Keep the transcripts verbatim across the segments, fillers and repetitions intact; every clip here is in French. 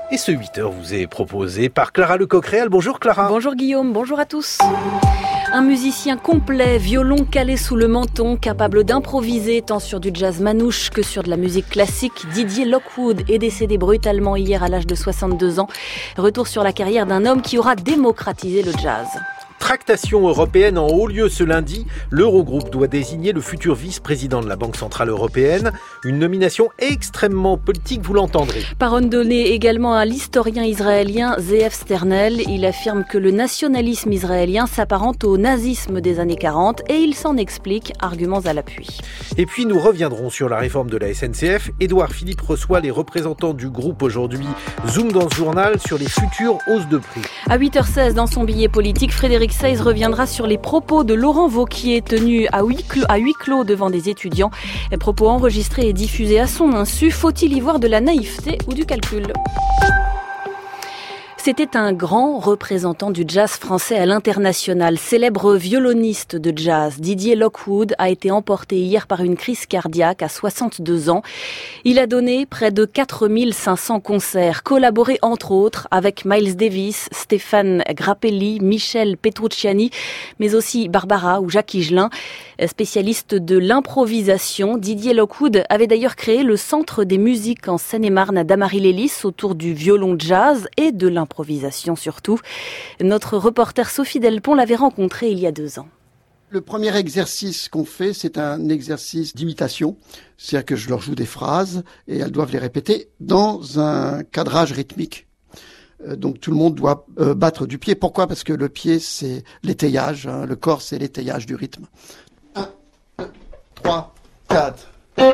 Et ce huit heures vous est proposé par Clara Lecoq-Réal. Bonjour Clara. Bonjour Guillaume, bonjour à tous. Un musicien complet, violon calé sous le menton, capable d'improviser tant sur du jazz manouche que sur de la musique classique, Didier Lockwood est décédé brutalement hier à l'âge de soixante-deux ans. Retour sur la carrière d'un homme qui aura démocratisé le jazz. Tractation européenne en haut lieu ce lundi. L'Eurogroupe doit désigner le futur vice-président de la Banque Centrale Européenne. Une nomination extrêmement politique, vous l'entendrez. Parole donnée également à l'historien israélien Zeev Sternel. Il affirme que le nationalisme israélien s'apparente au nazisme des années quarante et il s'en explique, arguments à l'appui. Et puis nous reviendrons sur la réforme de la S N C F. Édouard Philippe reçoit les représentants du groupe aujourd'hui. Zoom dans ce journal sur les futures hausses de prix. À huit heures seize, dans son billet politique, Frédéric Seyss reviendra sur les propos de Laurent Wauquiez tenus à huis clos, à huis clos devant des étudiants. Les propos enregistrés et diffusés à son insu. Faut-il y voir de la naïveté ou du calcul ? C'était un grand représentant du jazz français à l'international. Célèbre violoniste de jazz, Didier Lockwood a été emporté hier par une crise cardiaque à soixante-deux ans. Il a donné près de quatre mille cinq cents concerts, collaboré entre autres avec Miles Davis, Stéphane Grappelli, Michel Petrucciani, mais aussi Barbara ou Jacques Higelin. Spécialiste de l'improvisation, Didier Lockwood avait d'ailleurs créé le Centre des musiques en Seine-et-Marne à Damary-Lélis autour du violon jazz et de l'improvisation. Improvisation surtout. Notre reporter Sophie Delpont l'avait rencontré il y a deux ans. Le premier exercice qu'on fait, c'est un exercice d'imitation. C'est-à-dire que je leur joue des phrases et elles doivent les répéter dans un cadrage rythmique. Donc tout le monde doit euh, battre du pied. Pourquoi ? Parce que le pied, c'est l'étayage. Hein. Le corps, c'est l'étayage du rythme. un, deux, trois, quatre.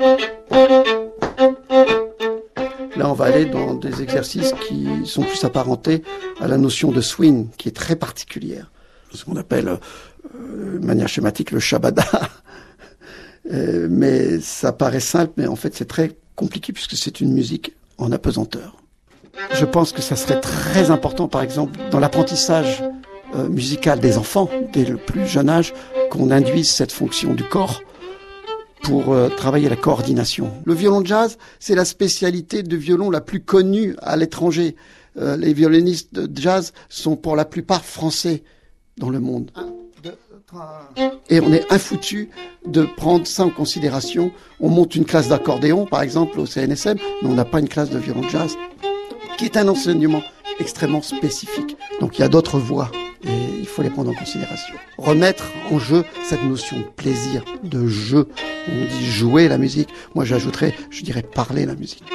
Là, on va aller dans des exercices qui sont plus apparentés à la notion de swing, qui est très particulière. Ce qu'on appelle, euh, de manière schématique, le shabada. euh, mais ça paraît simple, mais en fait, c'est très compliqué puisque c'est une musique en apesanteur. Je pense que ça serait très important, par exemple, dans l'apprentissage euh, musical des enfants, dès le plus jeune âge, qu'on induise cette fonction du corps pour euh, travailler la coordination. Le violon jazz, c'est la spécialité de violon la plus connue à l'étranger. Euh, les violonistes de jazz sont pour la plupart français dans le monde. Un, deux, trois. Et on est infoutu de prendre ça en considération. On monte une classe d'accordéon, par exemple, au C N S M, mais on n'a pas une classe de violon jazz, qui est un enseignement extrêmement spécifique. Donc il y a d'autres voies. Et il faut les prendre en considération. Remettre en jeu cette notion de plaisir, de jeu. On dit jouer la musique. Moi, j'ajouterais, je dirais parler la musique.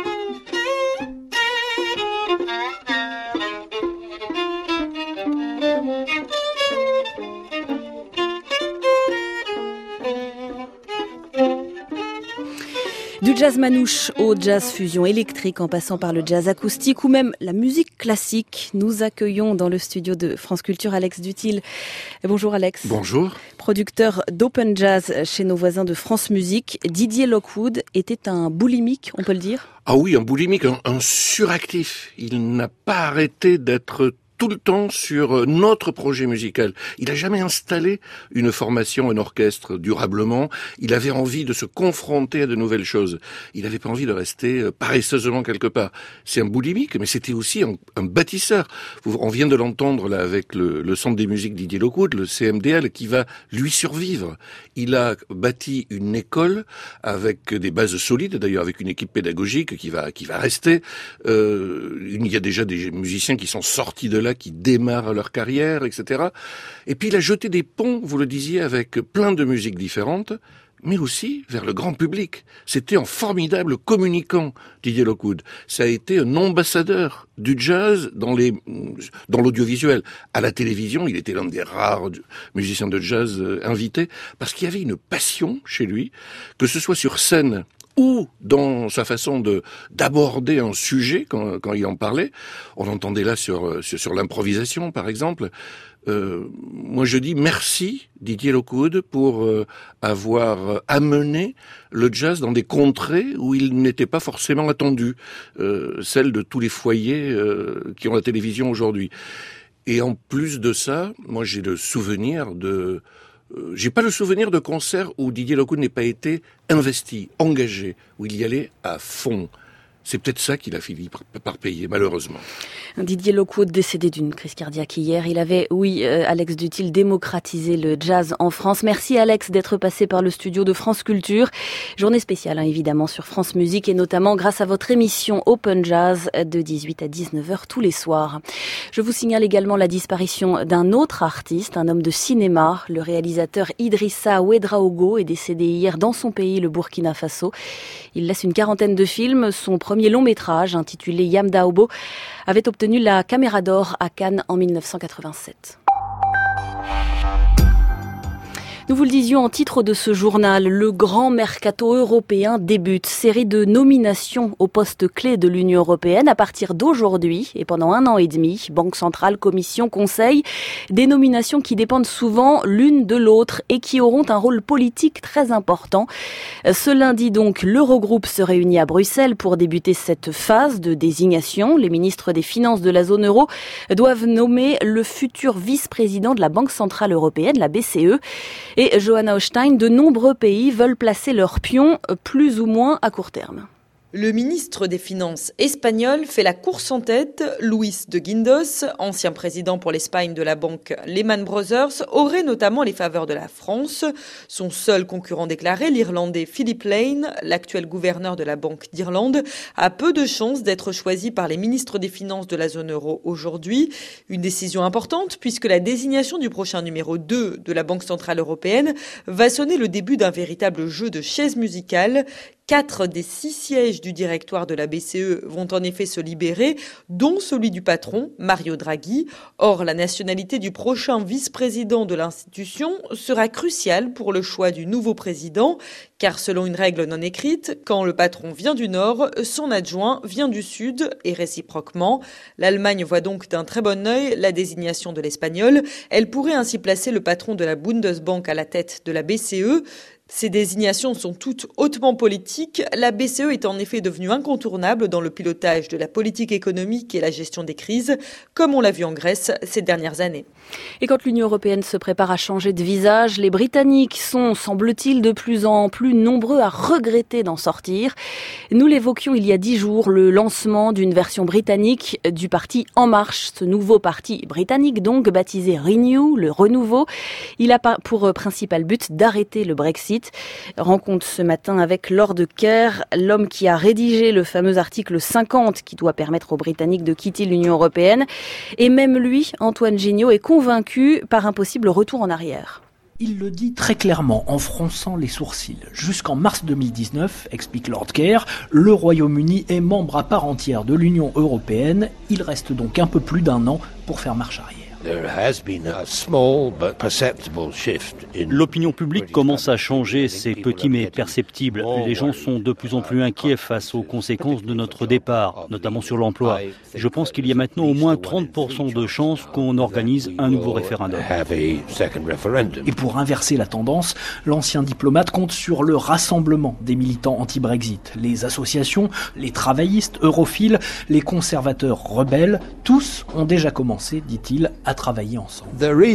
Du jazz manouche au jazz fusion électrique en passant par le jazz acoustique ou même la musique classique. Nous accueillons dans le studio de France Culture Alex Dutil. Bonjour Alex. Bonjour. Producteur d'Open Jazz chez nos voisins de France Musique. Didier Lockwood était un boulimique, on peut le dire ? Ah oui, un boulimique, un, un suractif. Il n'a pas arrêté d'être tout le temps sur notre projet musical. Il n'a jamais installé une formation, un orchestre durablement. Il avait envie de se confronter à de nouvelles choses. Il n'avait pas envie de rester paresseusement quelque part. C'est un boulimique, mais c'était aussi un, un bâtisseur. On vient de l'entendre là avec le, le Centre des musiques Didier Lockwood, le C M D L, qui va lui survivre. Il a bâti une école avec des bases solides, d'ailleurs avec une équipe pédagogique qui va qui va rester. Euh, il y a déjà des musiciens qui sont sortis de là, qui démarrent leur carrière, et cetera. Et puis il a jeté des ponts, vous le disiez, avec plein de musiques différentes, mais aussi vers le grand public. C'était un formidable communicant, Didier Lockwood. Ça a été un ambassadeur du jazz dans les dans l'audiovisuel. À la télévision, il était l'un des rares musiciens de jazz invités, parce qu'il y avait une passion chez lui, que ce soit sur scène ou dans sa façon de d'aborder un sujet quand, quand il en parlait. On entendait là sur sur, sur l'improvisation, par exemple. Euh, moi, je dis merci Didier Lockwood pour euh, avoir amené le jazz dans des contrées où il n'était pas forcément attendu, euh, celles de tous les foyers euh, qui ont la télévision aujourd'hui. Et en plus de ça, moi, j'ai le souvenir de Euh, j'ai pas le souvenir de concert où Didier Lockwood n'ait pas été investi, engagé, où il y allait à fond. C'est peut-être ça qu'il a fini par, par payer, malheureusement. Didier Lockwood, décédé d'une crise cardiaque hier. Il avait, oui, euh, Alex Duthil, démocratisé le jazz en France. Merci Alex d'être passé par le studio de France Culture. Journée spéciale, hein, évidemment, sur France Musique et notamment grâce à votre émission Open Jazz de dix-huit à dix-neuf heures tous les soirs. Je vous signale également la disparition d'un autre artiste, un homme de cinéma. Le réalisateur Idrissa Ouedraogo est décédé hier dans son pays, le Burkina Faso. Il laisse une quarantaine de films. Son premier long métrage, intitulé Yam Daobo, avait obtenu la Caméra d'Or à Cannes en mille neuf cent quatre-vingt-sept. Nous vous le disions en titre de ce journal, le grand mercato européen débute. Série de nominations aux postes clés de l'Union européenne à partir d'aujourd'hui et pendant un an et demi. Banque centrale, commission, conseil. Des nominations qui dépendent souvent l'une de l'autre et qui auront un rôle politique très important. Ce lundi donc, l'Eurogroupe se réunit à Bruxelles pour débuter cette phase de désignation. Les ministres des Finances de la zone euro doivent nommer le futur vice-président de la Banque centrale européenne, la B C E. Et Johanna Hochstein, de nombreux pays veulent placer leurs pions plus ou moins à court terme. Le ministre des Finances espagnol fait la course en tête. Luis de Guindos, ancien président pour l'Espagne de la banque Lehman Brothers, aurait notamment les faveurs de la France. Son seul concurrent déclaré, l'Irlandais Philip Lane, l'actuel gouverneur de la Banque d'Irlande, a peu de chances d'être choisi par les ministres des Finances de la zone euro aujourd'hui. Une décision importante puisque la désignation du prochain numéro deux de la Banque centrale européenne va sonner le début d'un véritable jeu de chaises musicales. Quatre des six sièges du directoire de la B C E vont en effet se libérer, dont celui du patron, Mario Draghi. Or, la nationalité du prochain vice-président de l'institution sera cruciale pour le choix du nouveau président, car selon une règle non écrite, quand le patron vient du Nord, son adjoint vient du Sud, et réciproquement. L'Allemagne voit donc d'un très bon œil la désignation de l'Espagnol. Elle pourrait ainsi placer le patron de la Bundesbank à la tête de la B C E. Ces désignations sont toutes hautement politiques. La B C E est en effet devenue incontournable dans le pilotage de la politique économique et la gestion des crises, comme on l'a vu en Grèce ces dernières années. Et quand l'Union européenne se prépare à changer de visage, les Britanniques sont, semble-t-il, de plus en plus nombreux à regretter d'en sortir. Nous l'évoquions il y a dix jours, le lancement d'une version britannique du parti En Marche, ce nouveau parti britannique donc baptisé Renew, le renouveau. Il a pour principal but d'arrêter le Brexit. Rencontre ce matin avec Lord Kerr, l'homme qui a rédigé le fameux article cinquante qui doit permettre aux Britanniques de quitter l'Union européenne. Et même lui, Antoine Gignot, est convaincu par un possible retour en arrière. Il le dit très clairement en fronçant les sourcils. Jusqu'en mars deux mille dix-neuf, explique Lord Kerr, le Royaume-Uni est membre à part entière de l'Union européenne. Il reste donc un peu plus d'un an pour faire marche arrière. L'opinion publique commence à changer, c'est petit mais perceptible. Les gens sont de plus en plus inquiets face aux conséquences de notre départ, notamment sur l'emploi. Je pense qu'il y a maintenant au moins trente pour cent de chances qu'on organise un nouveau référendum. Et pour inverser la tendance, l'ancien diplomate compte sur le rassemblement des militants anti-Brexit. Les associations, les travaillistes, europhiles, les conservateurs rebelles, tous ont déjà commencé, dit-il, à travailler ensemble.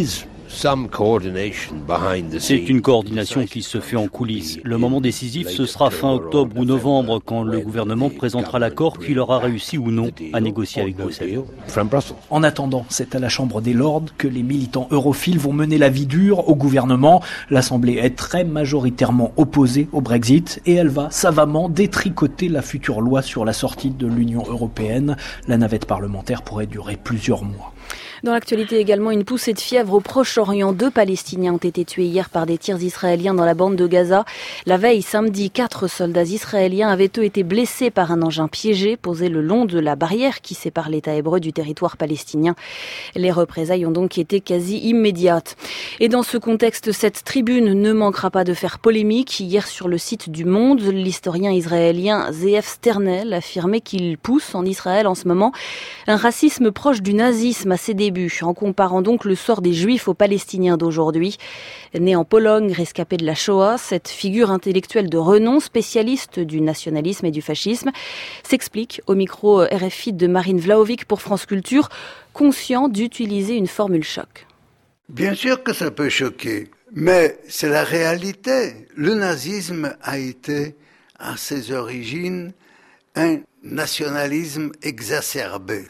C'est une coordination qui se fait en coulisses. Le moment décisif, ce sera fin octobre ou novembre, quand le gouvernement présentera l'accord qu'il aura réussi ou non à négocier avec Bruxelles. En attendant, c'est à la Chambre des Lords que les militants europhiles vont mener la vie dure au gouvernement. L'Assemblée est très majoritairement opposée au Brexit et elle va savamment détricoter la future loi sur la sortie de l'Union européenne. La navette parlementaire pourrait durer plusieurs mois. Dans l'actualité également, une poussée de fièvre au Proche-Orient. Deux Palestiniens ont été tués hier par des tirs israéliens dans la bande de Gaza. La veille, samedi, quatre soldats israéliens avaient eux été blessés par un engin piégé posé le long de la barrière qui sépare l'État hébreu du territoire palestinien. Les représailles ont donc été quasi immédiates. Et dans ce contexte, cette tribune ne manquera pas de faire polémique. Hier, sur le site du Monde, l'historien israélien Zeev Sternel affirmait qu'il pousse en Israël en ce moment un racisme proche du nazisme à ses débuts, en comparant donc le sort des Juifs aux Palestiniens d'aujourd'hui. Né en Pologne, rescapé de la Shoah, cette figure intellectuelle de renom, spécialiste du nationalisme et du fascisme, s'explique au micro R F I de Marine Vlahovic pour France Culture, conscient d'utiliser une formule choc. Bien sûr que ça peut choquer, mais c'est la réalité. Le nazisme a été, à ses origines, un nationalisme exacerbé.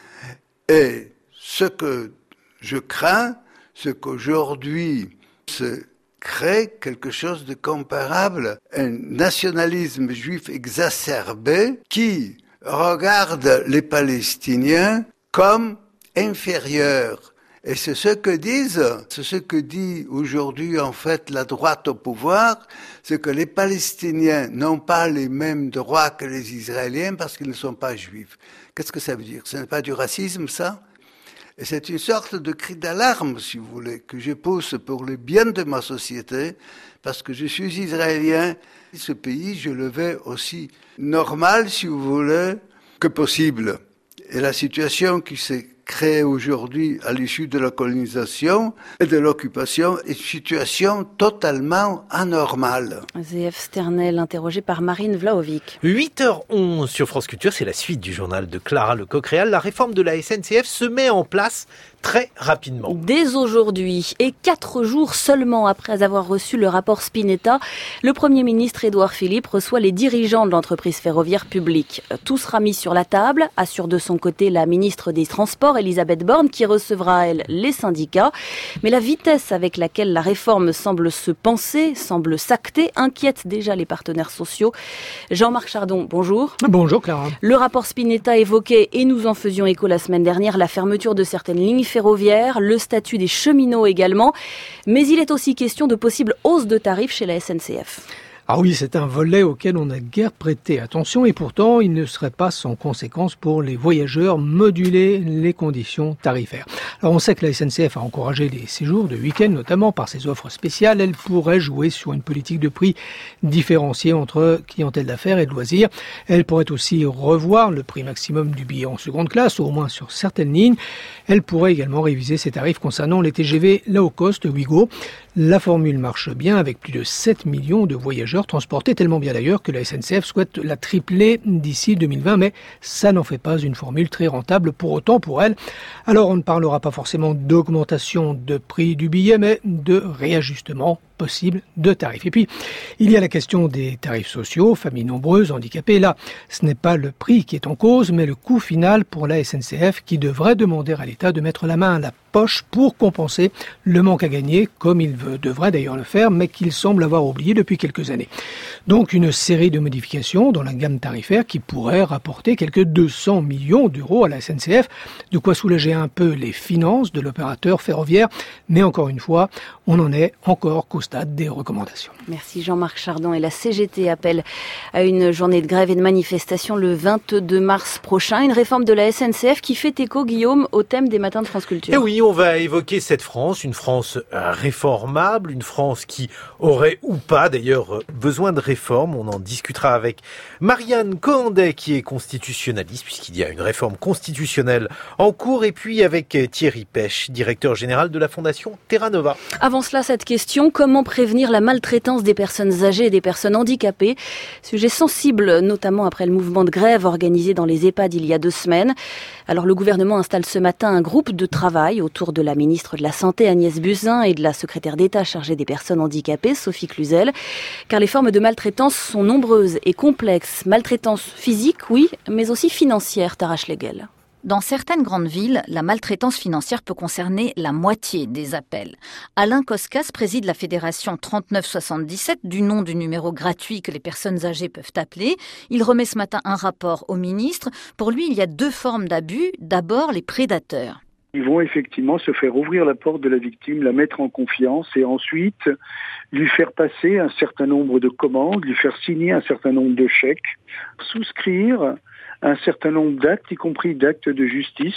Et ce que je crains, c'est qu'aujourd'hui se crée quelque chose de comparable, un nationalisme juif exacerbé qui regarde les Palestiniens comme inférieurs. Et c'est ce que disent, c'est ce que dit aujourd'hui en fait la droite au pouvoir, c'est que les Palestiniens n'ont pas les mêmes droits que les Israéliens parce qu'ils ne sont pas juifs. Qu'est-ce que ça veut dire? Ce n'est pas du racisme, ça? Et c'est une sorte de cri d'alarme, si vous voulez, que je pousse pour le bien de ma société, parce que je suis israélien. Ce pays, je le veux aussi normal, si vous voulez, que possible. Et la situation qui s'est créée aujourd'hui à l'issue de la colonisation et de l'occupation est une situation totalement anormale. Z F Sternel, interrogé par Marine Vlahovic. huit heures onze sur France Culture, c'est la suite du journal de Clara Lecoq-Réal. La réforme de la S N C F se met en place très rapidement. Dès aujourd'hui, et quatre jours seulement après avoir reçu le rapport Spinetta, le Premier ministre Édouard Philippe reçoit les dirigeants de l'entreprise ferroviaire publique. Tout sera mis sur la table, assure de son côté la ministre des Transports, Elisabeth Borne, qui recevra, elle, les syndicats. Mais la vitesse avec laquelle la réforme semble se penser, semble s'acter, inquiète déjà les partenaires sociaux. Jean-Marc Chardon, bonjour. Bonjour Clara. Le rapport Spinetta évoquait, et nous en faisions écho la semaine dernière, la fermeture de certaines lignes ferroviaire, le statut des cheminots également, mais il est aussi question de possibles hausses de tarifs chez la S N C F. Ah oui, c'est un volet auquel on n'a guère prêté attention et pourtant il ne serait pas sans conséquence pour les voyageurs moduler les conditions tarifaires. Alors on sait que la S N C F a encouragé les séjours de week-end, notamment par ses offres spéciales. Elle pourrait jouer sur une politique de prix différenciée entre clientèle d'affaires et de loisirs. Elle pourrait aussi revoir le prix maximum du billet en seconde classe, au moins sur certaines lignes. Elle pourrait également réviser ses tarifs concernant les T G V low cost Ouigo. La formule marche bien avec plus de sept millions de voyageurs transportés, tellement bien d'ailleurs que la S N C F souhaite la tripler d'ici deux mille vingt, mais ça n'en fait pas une formule très rentable pour autant pour elle. Alors on ne parlera pas forcément d'augmentation de prix du billet, mais de réajustement possible de tarifs. Et puis, il y a la question des tarifs sociaux, familles nombreuses, handicapées. Là, ce n'est pas le prix qui est en cause, mais le coût final pour la S N C F qui devrait demander à l'État de mettre la main à la poche pour compenser le manque à gagner, comme il veut, devrait d'ailleurs le faire, mais qu'il semble avoir oublié depuis quelques années. Donc une série de modifications dans la gamme tarifaire qui pourrait rapporter quelques deux cents millions d'euros à la S N C F, de quoi soulager un peu les finances de l'opérateur ferroviaire, mais encore une fois, on en est encore qu'au stade des recommandations. Merci Jean-Marc Chardon. Et la C G T appelle à une journée de grève et de manifestation le vingt-deux mars prochain. Une réforme de la S N C F qui fait écho, Guillaume, au thème des matins de France Culture. Et oui, on va évoquer cette France, une France réformable, une France qui aurait ou pas d'ailleurs besoin de réforme. On en discutera avec Marianne Cohandet qui est constitutionnaliste puisqu'il y a une réforme constitutionnelle en cours, et puis avec Thierry Pech, directeur général de la Fondation Terra Nova. Avant cela, cette question, comment prévenir la maltraitance des personnes âgées et des personnes handicapées? Sujet sensible, notamment après le mouvement de grève organisé dans les EHPAD il y a deux semaines. Alors le gouvernement installe ce matin un groupe de travail autour de la ministre de la Santé Agnès Buzyn et de la secrétaire d'État chargée des personnes handicapées Sophie Cluzel, car les formes de maltraitance sont nombreuses et complexes. Maltraitance physique, oui, mais aussi financière, Tara Schlegel. Dans certaines grandes villes, la maltraitance financière peut concerner la moitié des appels. Alain Koskas préside la fédération trente-neuf soixante-dix-sept, du nom du numéro gratuit que les personnes âgées peuvent appeler. Il remet ce matin un rapport au ministre. Pour lui, il y a deux formes d'abus. D'abord, les prédateurs. Ils vont effectivement se faire ouvrir la porte de la victime, la mettre en confiance et ensuite lui faire passer un certain nombre de commandes, lui faire signer un certain nombre de chèques, souscrire un certain nombre d'actes, y compris d'actes de justice.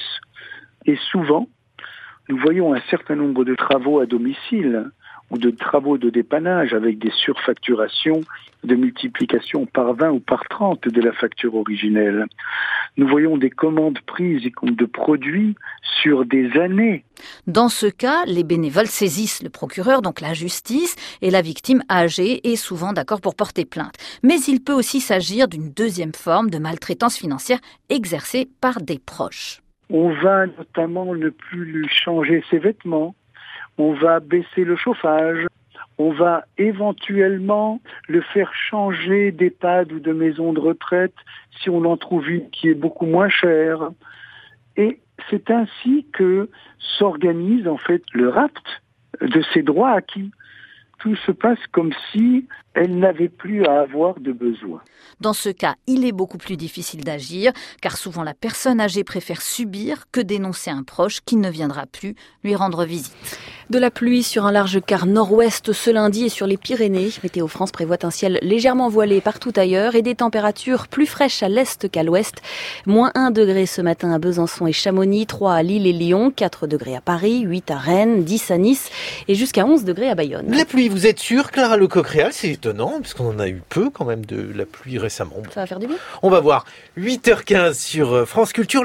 Et souvent, nous voyons un certain nombre de travaux à domicile ou de travaux de dépannage avec des surfacturations de multiplication par vingt ou par trente de la facture originelle. Nous voyons des commandes prises de produits sur des années. Dans ce cas, les bénévoles saisissent le procureur, donc la justice, et la victime âgée est souvent d'accord pour porter plainte. Mais il peut aussi s'agir d'une deuxième forme de maltraitance financière exercée par des proches. On va notamment ne plus lui changer ses vêtements, on va baisser le chauffage, On va éventuellement le faire changer d'EHPAD ou de maison de retraite si on en trouve une qui est beaucoup moins chère. Et c'est ainsi que s'organise en fait le rapt de ses droits acquis. Tout se passe comme si elle n'avait plus à avoir de besoin. Dans ce cas, il est beaucoup plus difficile d'agir, car souvent la personne âgée préfère subir que dénoncer un proche qui ne viendra plus lui rendre visite. De la pluie sur un large quart nord-ouest ce lundi et sur les Pyrénées. Météo France prévoit un ciel légèrement voilé partout ailleurs et des températures plus fraîches à l'est qu'à l'ouest. Moins un degré ce matin à Besançon et Chamonix, trois à Lille et Lyon, quatre degrés à Paris, huit à Rennes, dix à Nice et jusqu'à onze degrés à Bayonne. La pluie, vous êtes sûre, Clara Lecoq-Réal? C'est étonnant, parce qu'on en a eu peu quand même de la pluie récemment. Ça va faire du bien. On va voir. huit heures quinze sur France Culture.